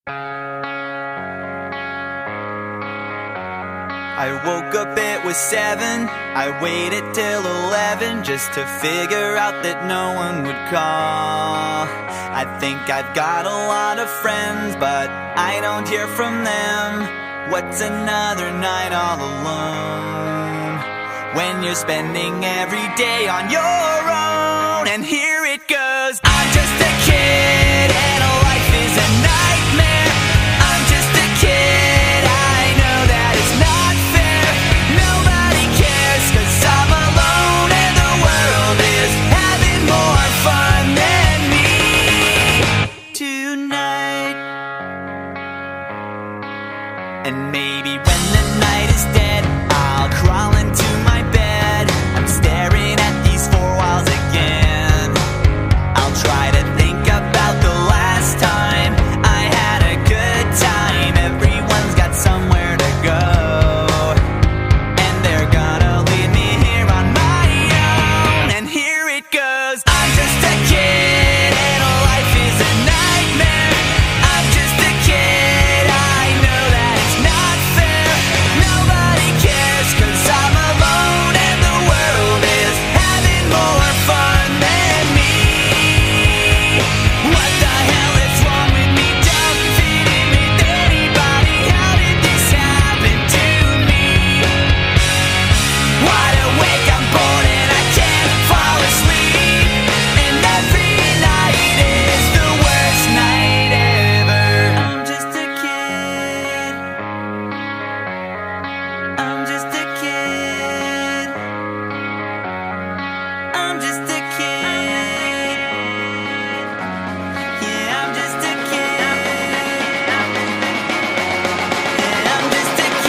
I woke up, it was 7. I waited till 11 just to figure out that no one would call. I think I've got a lot of friends, but I don't hear from them. What's another night all alone when you're spending every day on your own? And here it goes. I'm just a kid and life is a nightmare. I'm just a kid, I know that it's not fair. Nobody cares 'cause I'm alone and the world is having more fun than me tonight. And maybe when the night is dead, I'll crawl into my bed. I'm staring at these four walls again. I'll try to think about the last time I had a good time. Everyone's got somewhere to go, and they're gonna leave me here on my own. And here it goes. I'm just a kid and life is a nightmare. I'm just a kid, I know that it's not fair. Nobody cares 'cause I'm alone and the world is having more fun than me. What the hell is wrong with me? Don't fit in with anybody. How did this happen to me? Wide awake, I'm bored and I can't fall asleep. And every night is the worst night ever. I'm just a kid. I'm just a kid. I'm just a kid. Yeah, I'm just a kid. Yeah, I'm just a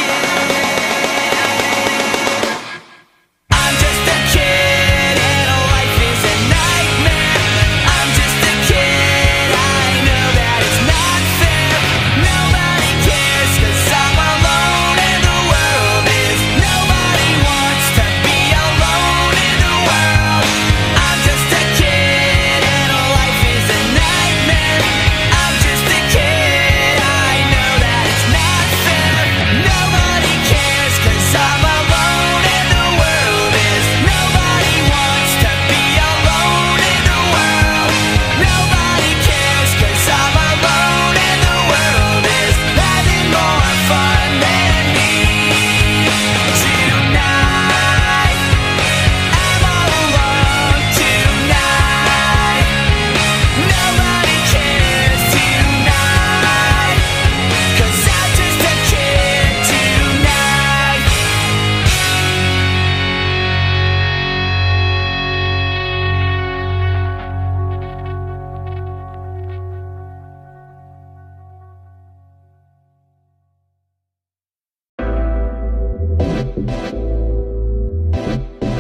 kid. I'm just a kid and life is a nightmare. I'm just a kid, I know that it's not fair. Nobody cares 'cause I'm alone and the world is. Nobody wants to be alone in the world. I'm just a kid and life is a nightmare. I'm just a kid, I know that it's not fair. Nobody cares 'cause I'm alone and the world is. Nobody wants to be alone in the world. Nobody cares 'cause I'm alone and the world is having more fun than me tonight. I'm all alone tonight. Nobody cares tonight 'cause I'm just a kid tonight.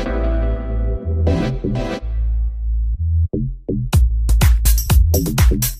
Thank you.